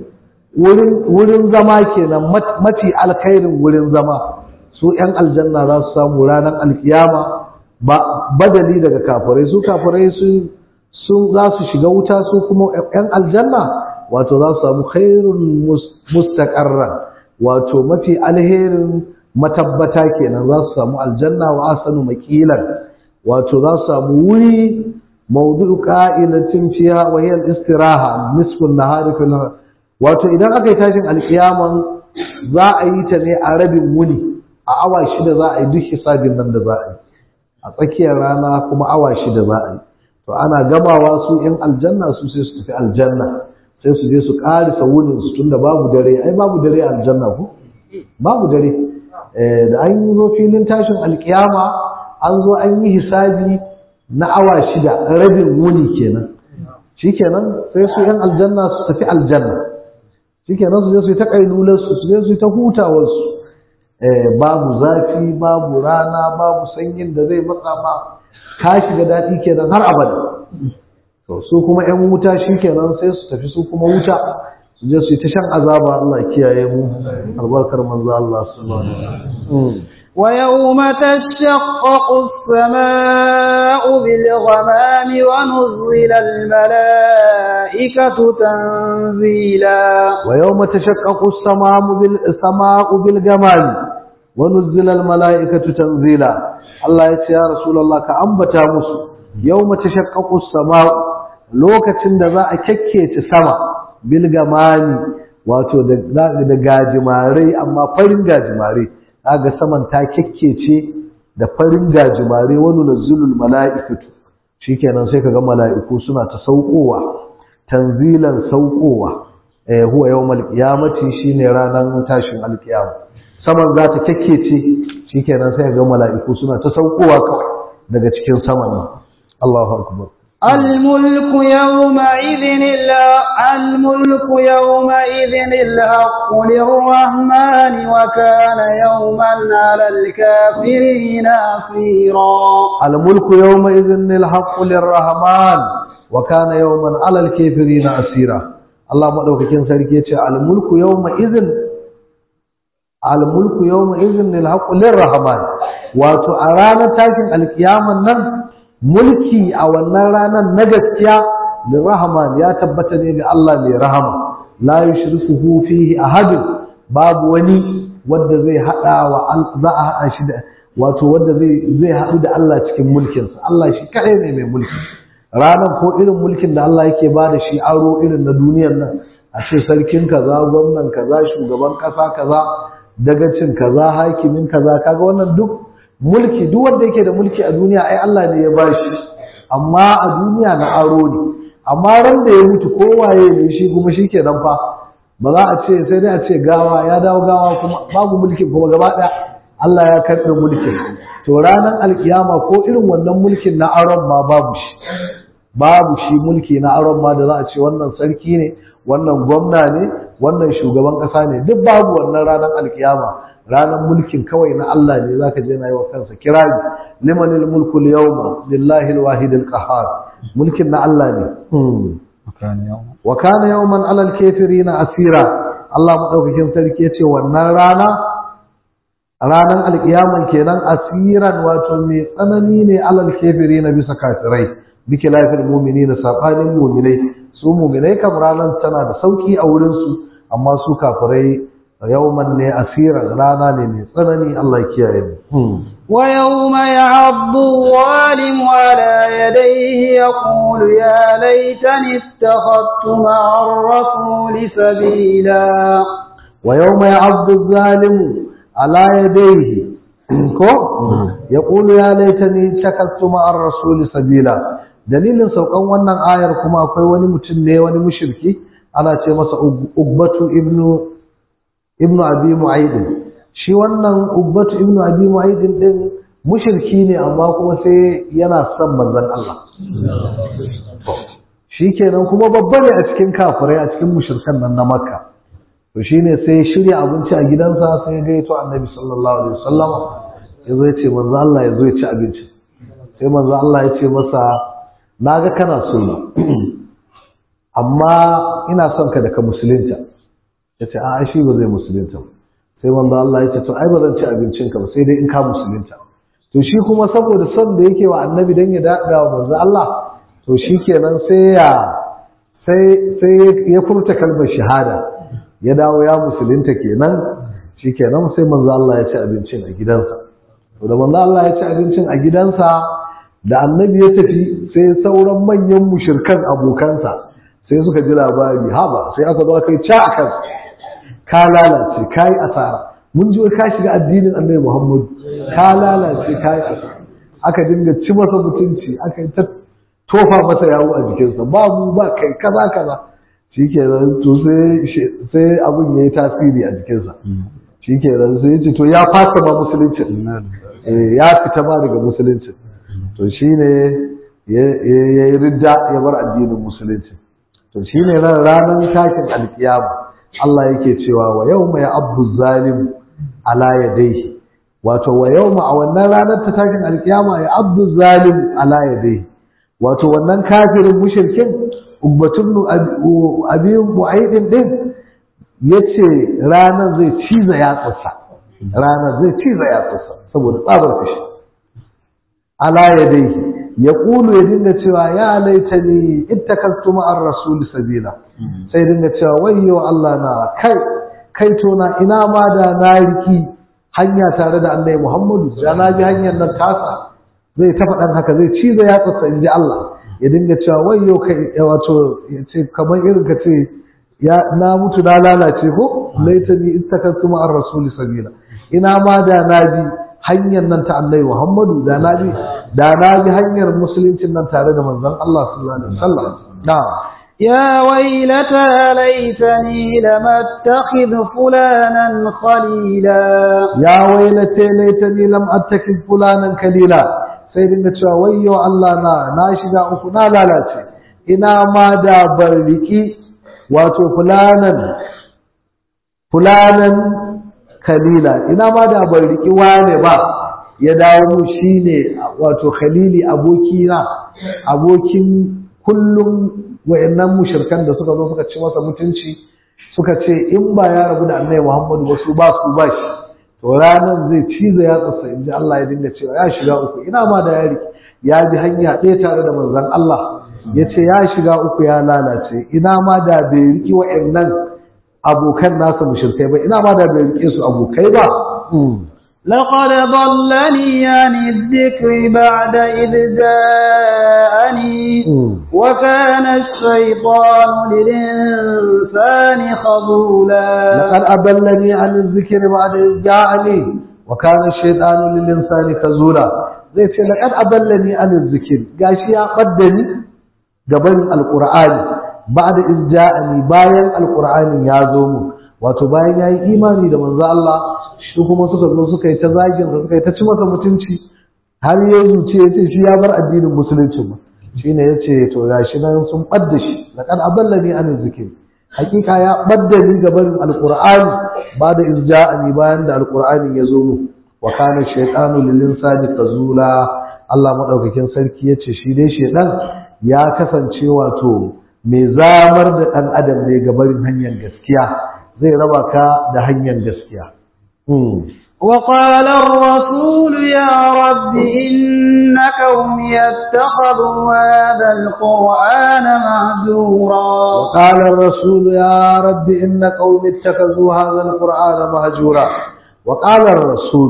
wurin zama kenan mafi alkhairin wurin zama su ‘yan aljanna za su samu ranar alkiyama badali daga kafirai su kafirai sun za su shiga wuta su kuma ‘yan aljanna wato za su samu khairun mustaqarran wato mafi alherin matabbata kenan za su samu aljanna wa asanu maqilan wato za su samu wuri mawdu'u qa'ilatin fiha wa hiya al-istiraha nisfu an-nahari fil wato idan aka yi tashin alkiyaman za a yi ta ne a rabin wuni a awa shida za a yi duk hisabin nan da za a yi a tsakiyar rana kuma awa shida za a yi to ana gamawa su yan aljanna su sai su tafi aljanna sai su je su karisa wunin su tunda babu dare ai babu dare a aljanna ko babu dare da an yi zo filin tashin alkiyama an zo an yi hisabi na awa shida rabin wuni kenan shikenan sai su yan aljanna su tafi aljanna shikenan su je su yi ta kailular su su je su yi ta hutawar su babu zafi babu rana babu sanyin da zai matsa ma ka shiga daɗi kenan har abada to su kuma ƴan wuta shikenan sai su tafi su kuma wuta su je su yi ta shan azaba Allah kiyaye mu albarkar manzo Allah subhanahu wa ta'ala ويوم تشقق السماء بالغمام ونزل الملائكة تنزيلا ويوم تشقق السماء بالسماء بالغمام ونزل الملائكة تنزيلا الله يا رسول الله كأنبتا مسو يوم تشقق السماء lokacin da za a kekkece sama bil gamani wato da gajimare amma farin gajimare kaga saman ta kekkece da farin gajimare wani nazulul mala'ikatu shikenan sai kaga mala'iku suna ta saukowa tanzilan saukowa eh huwa yawmal qiyamati shine ranan tashin alqiyama saman za ta kekkece shikenan sai kaga mala'iku suna ta saukowa kawai daga cikin saman Allahu akbar الملك يومئذ الملك يومئذ الحق للرحمن وكان يوما على الكافرين عسيرا الملك يومئذ الحق للرحمن وكان يوما على الكافرين عسيرا الله مدوكين sarki yace الملك يومئذ الملك يومئذ الحق للرحمن wato a ranar tashin alkiyaman nan mulki a wannan ranar na gaskiya da rahman ya tabbata ne ga Allah mai rahama la yushrifuhu fihi ahad babu wani wanda zai hada wa za a hada shi da wato wanda zai zai hadu da Allah cikin mulkin sa Allah shi kadai ne mai mulki ranar ko irin mulkin da Allah yake bada shi aro irin na duniyar nan a ce sarkin kaza gwamnan kaza shugaban kasa kaza dagacin kaza hakimin kaza kaga wannan duk mulki duk wanda yake da mulki a duniya ai Allah ne ya bashi amma a duniya na aro ne amma ran da ya mutu kowaye ne shi kuma shikenan fa ba za a ce sai dai a ce gawa ya dawo gawa kuma babu mulkin kuma gaba daya Allah ya karɓe mulkin to ranar alkiyama ko irin wannan mulkin na aron ma babu shi babu shi mulki na aron ma da za a ce wannan sarki ne wannan gwamna ne wannan shugaban ƙasa ne duk babu wannan ranar alkiyama ranar mulkin kawai na Allah ne zaka je na yi wa kansa kirari limanil mulku al-yawma lillahi al-wahid al-qahhar mulkin na Allah ne wa kana yawman ala al-kafirin asira Allah madaukakin sarki yace wannan rana ranar alkiyaman kenan asiran wato mai tsanani ne ala al-kafirin bisa kafirai biki lafiyar mu'minina sabanin mu'minai su mu'minai kam ranar tana da sauki a wurin su amma su kafirai yawman ne asiran rana ne mai tsanani Allah kiyaye mu ويوم يعض الظالم على يديه يقول يا ليتني اتخذت مع الرسول سبيلا ويوم يعض الظالم على يديه يقول يا ليتني اتخذت مع الرسول سبيلا dalilin saukan wannan ayar kuma akwai wani mutum ne wani mushriki ana ce masa Ubbatu ibnu ibnu Abi Mu'ayd shi wannan Ubbatu ibnu Abi Mu'ayd din mushriki ne amma kuma sai yana son manzon Allah shikenan kuma babba ne a cikin kafirai a cikin mushrikan nan na Makka to shine sai shirya abinci a gidansa sai ya gaito Annabi sallallahu alaihi wasallam yazo ya ce manzo Allah yazo ya ci abinci sai manzo Allah ya ce masa naga kana so amma ina son ka da ka musulunta yace a shi ba zai musulunta sai manzo Allah ya ce to ai ba zan ci abincin ka ba sai dai in ka musulunta to shi kuma saboda son da yake wa Annabi dan ya daga wa manzo Allah to shikenan sai ya sai sai ya furta kalmar shahada ya dawo ya musulunta kenan shikenan sai manzo Allah ya ci abincin a gidansa to da manzo Allah ya ci abincin a gidansa da Annabi ya tafi sai sauran manyan mushrikan abokansa sai suka ji labari haba sai aka zo kai ca akan ka lalace kai asara mun ji ka shiga addinin Annabi Muhammad ka lalace kai asara aka dinga ci masa mutunci aka ta tofa masa yawo a jikinsa babu ba kai kaza kaza shikenan to sai sai abun yayi tasiri a jikinsa shikenan sai yace to ya fasa ma musulunci eh ya fita ma daga musulunci to shine yayi ridda ya bar addinin musulunci to shine ran ranar takin alkiyama Allah yake cewa wa yawma ya'abdu zalim ala yadayhi wato wa yawma a wannan ranar ta takin alkiyama ya'abdu zalim ala yadayhi wato wannan kafirin mushrikin ubbatun abi mu'aidin din yace ranar zai ciza yatsarsa ranar zai ciza yatsarsa saboda tsabar fushi ala yadayhi yaqulu ya dinga cewa ya laitani ittakaltu ma'ar rasul sabila sai dinga cewa wayyo Allah na kai kai to na ina ma da na riki hanya tare da Annabi Muhammadu da na bi hanyar nan tasa zai ta faɗan haka zai ciza yatsarsa inji Allah ya dinga cewa wayyo kai wato yace kamar irin ka ce ya na mutu na lalace ko laitani ittakaltu ma'ar rasul sabila ina ma da na bi hanyar nan ta Annabi Muhammadu da na bi da na bi hanyar musuluncin nan tare da manzon Allah sallallahu alaihi wasallam na'am ya waylata laitani lam attakhidh fulanan khalila ya waylata laitani lam attakhidh fulanan khalila sai dinga cewa wayyo Allah na na shiga uku na lalace ina ma da barriki wato fulanan fulanan khalila ina ma da barriki wane ba ya dawo mu shine wato khalili abokina abokin kullum wayannan mushrikan da suka zo suka ci masa mutunci suka ce in ba ya rabu da Annabi Muhammadu ba su ba su ba shi to ranar zai ciza ya tsasa inji Allah ya dinga cewa ya shiga uku ina ma da yari ya bi hanya ɗaya tare da manzon Allah ya ce ya shiga uku ya lalace ina ma da bai riki wayannan abokan nasa mushrikai ba ina ma da bai rike su abokai ba لقد ضلني عن الذكر بعد إذ جاءني وكان الشيطان للإنسان خذولا لقد أضلني عن الذكر بعد إذ جاءني وكان الشيطان للإنسان خذولا zai ce laqad aballani an zikir gashi ya qaddani gaban alqur'ani ba'da iz ja'ani bayan alqur'ani ya zo mu wato bayan yayi imani da manzo Allah su kuma suka zo suka yi ta zagin sa suka yi ta ci masa mutunci har ya zuce ya ce shi ya bar addinin musulunci ba shine yace to gashi nan sun badda shi laqad aballani an zikir hakika ya badda ni gaban alqur'ani ba'da iz ja'ani bayan da alqur'ani ya zo mu wa kana shaytanu lil insani kazula Allah madaukakin sarki yace shi dai shedan ya kasance wato mai zamar da dan adam ne ga barin hanyar gaskiya zai raba ka da hanyar gaskiya وقال الرسول يا رب إن قومي اتخذوا هذا القرآن مهجورا وقال الرسول يا رب إن قومي اتخذوا هذا القرآن مهجورا وقال الرسول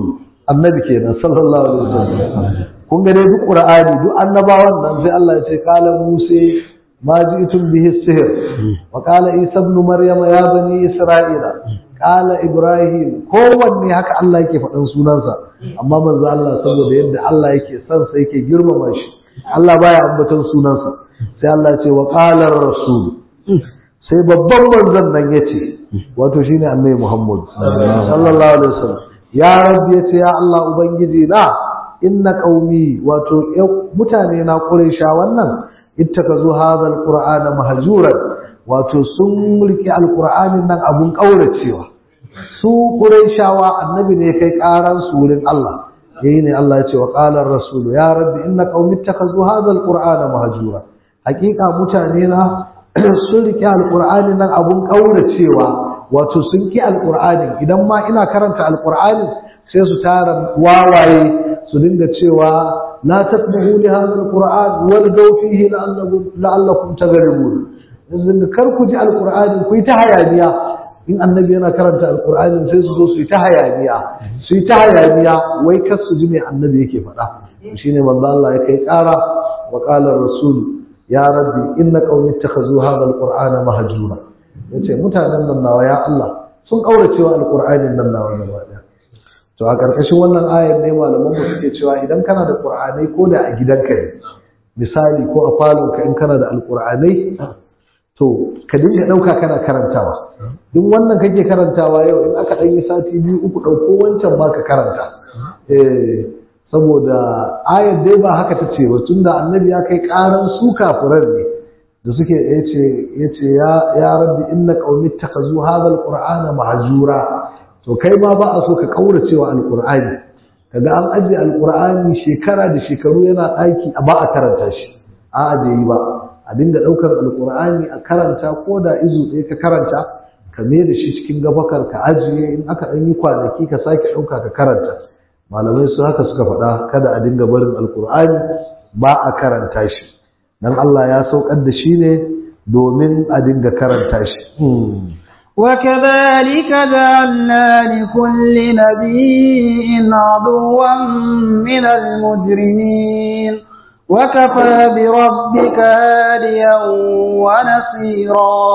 annabi kenan sallallahu alaihi wasallam kun ga dai duk qur'ani duk annabawan nan sai Allah ya ce qala musa ma ji'tum bihi sihr wa qala isa ibn maryam ya bani isra'ila qala ibrahim kowanne haka Allah yake faɗan sunansa amma manzo Allah saboda yadda Allah yake son sa yake girmama shi Allah baya ambaton sunansa sai Allah ya ce wa qala ar-rasul sai babban manzon nan yace wato shine annabi Muhammad sallallahu alaihi wasallam ya rabbi yace ya Allah ubangiji na inna qaumi wato mutane na quraisha wannan ittakazu hadha alqur'ana mahjuran wato sun mulki alqur'anin nan abun kauracewa su quraishawa annabi ne kai karan su wurin Allah yayi ne Allah ya ce wa qala ar-rasul ya rabbi inna qaumi ittakazu hadha alqur'ana mahjura hakika mutane na sun rike alqur'anin nan abun kauracewa wato sun ki alqur'ani idan ma ina karanta alqur'ani sai su tara wawaye su dinga cewa la tasma'u li hadha alquran walgaw fihi la'allakum la'allakum taghlibun yanzu kar ku ji alqur'ani ku yi ta hayaniya in annabi yana karanta alqur'ani sai su zo su yi ta hayaniya su yi ta hayaniya wai kar su ji me annabi yake faɗa shine manzo Allah ya kai ƙara wa qala rasul ya rabbi inna qaumi ittakhazu hadha alqur'ana mahjura yace mutanen nan nawa ya Allah sun kauracewa alqur'anin nan nawa gaba daya to a ƙarƙashin wannan ayar ne malaman mu suke cewa idan kana da qur'anai ko da a gidanka ne misali ko a falon ka in kana da alqur'anai to ka dinga dauka kana karantawa duk wannan kake karantawa yau in aka dan yi sati biyu uku dauko wancan ma ka karanta eh saboda ayar dai ba haka tace ba tunda annabi ya kai karan su kafiran ne da suke yace yace ya ya rabbi inna qaumi ittakhazu hadha alqur'ana mahjura to kai ma ba a so ka kauracewa alqur'ani kaga an ajiye alqur'ani shekara da shekaru yana daki ba a karanta shi a ajiye ba a dinga daukar alqur'ani a karanta ko da izu ɗaya ka karanta ka mai da shi cikin gabakar ka ajiye in aka dan yi kwanaki ka sake dauka ka karanta malamai su haka suka faɗa kada a dinga barin alqur'ani ba a karanta shi dan Allah ya saukar da shi ne domin a dinga karanta shi وكذلك جعلنا لكل نبي عدوا من المجرمين وكفى بربك هاديا ونصيرا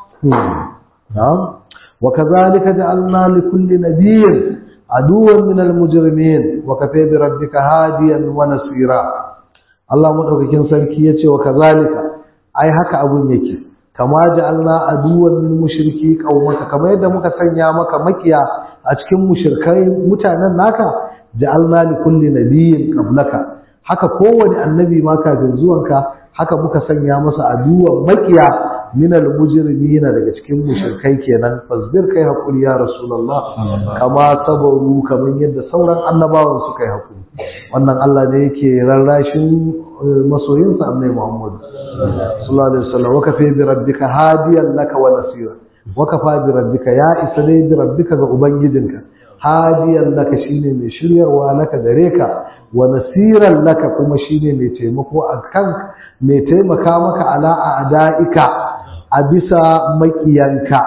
نعم وكذلك جعلنا لكل نبي عدوا من المجرمين وكفى بربك هاديا ونصيرا الله مدوكين sarki yace wa kazalika ai haka abun yake kama ja'alna aduwan min mushriki qaumaka kamar yadda muka sanya maka makiya a cikin mushrikai mutanen naka ja'alna li kulli nabiyyin qablaka haka kowane annabi ma kafin zuwanka haka muka sanya masa aduwan makiya min al-mujrimina daga cikin mushrikai kenan fasbir kai hakuri ya rasulullah kama sabaru kamar yadda sauran annabawan suka yi hakuri wannan Allah ne yake rarrashin masoyinsa annabi Muhammad sallallahu alaihi wasallam wa kafa bi rabbika hadiyan laka wa nasira wa kafa bi rabbika ya isa dai bi rabbika ga ubangijinka hadiyan laka shine mai shiryarwa laka gare ka wa nasiran laka kuma shine mai taimako akan mai taimaka maka ala a'daika a bisa makiyanka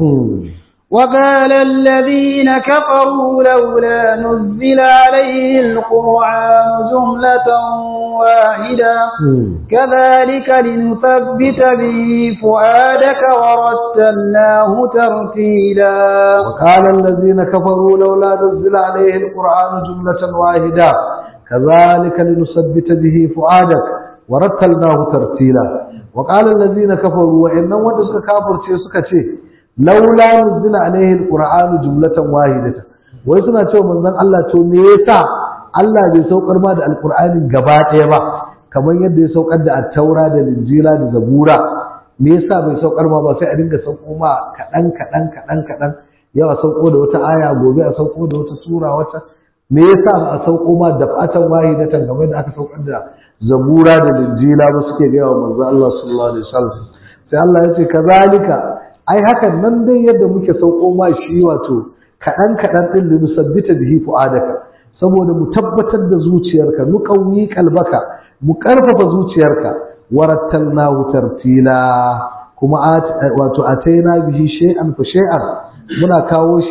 وقال الذين كفروا لولا نزل عليه القرآن جملة واحدة كذلك لنثبت به فؤادك ورتلناه ترتيلا وقال الذين كفروا لولا نزل عليه القرآن جملة واحدة كذلك لنثبت به فؤادك ورتلناه ترتيلا وقال الذين كفروا وإنهم ودسك كافر شيء سكتي laula nuzila alaihi alqur'anu jumlatan wahidatan wai suna cewa manzon Allah to me yasa Allah bai saukar ma da alqur'ani gaba ɗaya ba kamar yadda ya saukar da at-taura da injila da zabura me yasa bai saukar ma ba sai a dinga sauko ma kadan kadan kadan kadan yawa sauko da wata aya gobe a sauko da wata sura wata me yasa ba a sauko ma da fatan wahidatan game da aka saukar da zabura da injila ba suke ga manzon Allah sallallahu alaihi wasallam sai Allah ya ce kazalika ai hakan nan dai yadda muke sauko ma shi wato kadan kadan din da nusabbita bihi fuadaka saboda mu tabbatar da zuciyarka mu kauyi kalbaka mu karfafa zuciyarka warattalnahu tartila kuma wato ataina bihi shay'an fa shay'an muna kawo shi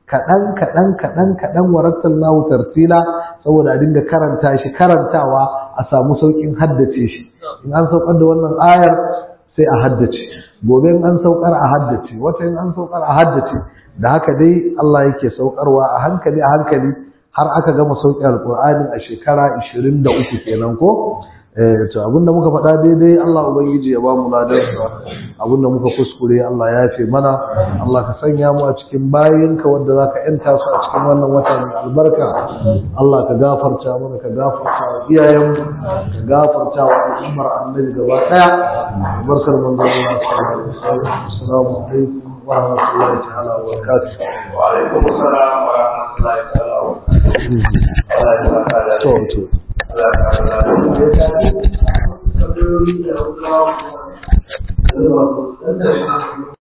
kaɗan kaɗan kaɗan kaɗan warattalnahu tartila saboda a dinga karanta shi karantawa a samu saukin haddace shi in an saukar da wannan ayar sai a haddace gobe in an saukar a haddace wata in an saukar a haddace da haka dai Allah yake saukarwa a hankali a hankali har aka gama sauƙi alƙur'ani a shekara ishirin da uku kenan ko eh to abinda muka faɗa daidai Allah ubangiji ya ba mu ladan abinda muka kuskure Allah ya yafe mana Allah ka sanya mu a cikin bayinka wanda zaka yanta su a cikin wannan wata mai albarka Allah ka gafarta mana ka gafarta wa iyayen ka gafarta wa al'ummar annabi gaba daya barkar manzon Allah sallallahu alaihi wasallam assalamu alaikum wa rahmatullahi ta'ala wa barakatuh wa alaikum assalam wa rahmatullahi ta'ala wa barakatuh to to Allah ya